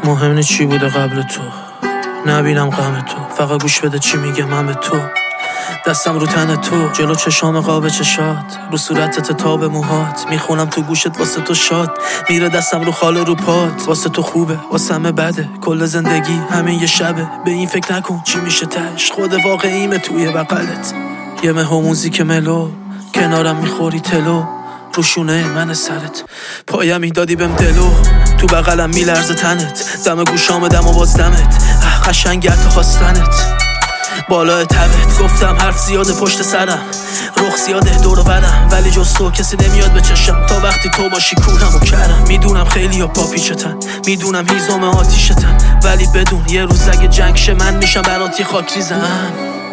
مهم نی چی بوده قبل تو، نبینم غم تو، فقط گوش بده چی میگم من به تو. دستم رو تن تو، جلو چشام قاب چشات، رو صورتت تاب موهات، میخونم تو گوشت واسه تو شاد، میره دستم رو خال رو پات. واسه تو خوبه واسه همه بده، کل زندگی همین یه شبه. به این فکر نکن چی میشه تش، خود واقعیمه توی بغلت. یه مه و موزیک ملو، کنارم میخوری تلو، روشونه من سرت، پایم میدادی بهم دلو، تو بغلم میلرزه تنت، دم گوشام دم و باز دمت، قشنگ تا خواستنت بالای تبت. گفتم حرف زیاده پشت سرم، رخ زیاده دور و برم، ولی جز تو کسی نمیاد به چشم تا وقتی تو باشی کورم و کرم. میدونم خیلی ها پاپیچتن، میدونم هیزم آتیشتن، ولی بدون یه روز اگه جنگ شه من میشم براتی خاک ریزم،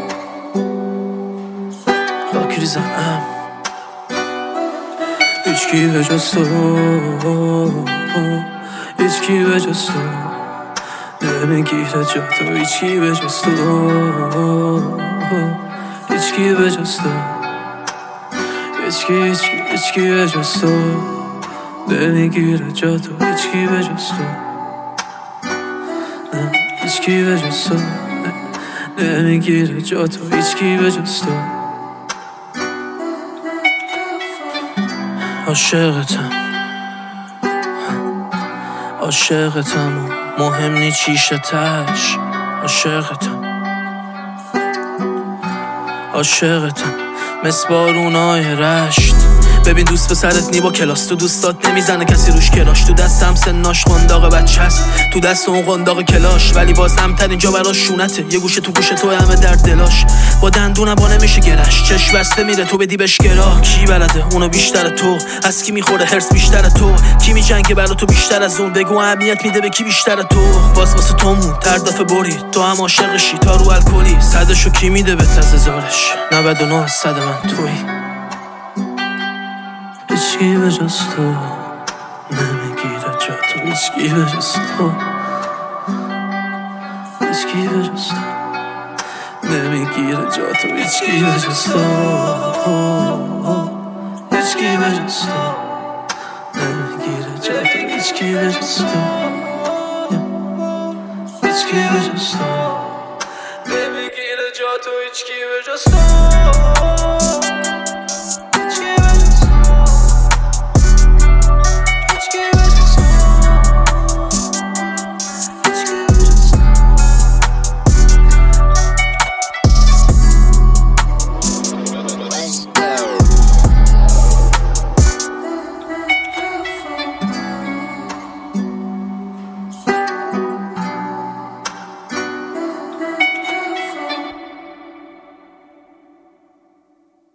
خاک ریزم. هیچکی به جز تو، هیچکی به جز تو نمیگیره جا تو، هیچکی به جز تو، هیچکی به جز تو، هیچکی به جز تو نمیگیره جا تو، هیچکی به جز تو، هیچکی به جز تو نمیگیره جا تو، هیچکی به جز تو. عاشقتم، عاشقتم و مهم نی چیشه تش، عاشقتم، عاشقتم مثل بارونای رشت. ببین دوست پسرت نی با کلاس، تو دوستات نمیزنه کسی روش کراش، تو دستم سناش قنداق بچه است، تو دست اون قنداق کلاش، ولی بازم تر اینجا براش شونته، یه گوشه تو گوشه تو همه در دلاش، با دندونم با نمیشه گرش، چشم بسته میره تو بدی بهش گرا. کی بلده اونو بیشتر تو، از کی میخوره هرس بیشتر تو، کی میجنگه برا تو بیشتر از اون، بگو اهمیت میده به کی بیشتر تو. واسه تومون تر دفعه برید، تو هم عاشقشی تا رو الکلی، صدشو کی میده به تزارش، 99 از 100 من تویی. هیچکی به جز تو نمیگیره جا تو، هیچکی به جز تو، هیچکی به جز تو نمیگیره جا تو، هیچکی به جز تو، هیچکی به جز تو نمیگیره جا تو، هیچکی به جز تو، هیچکی به جز تو نمیگیره جا تو، هیچکی به جز تو.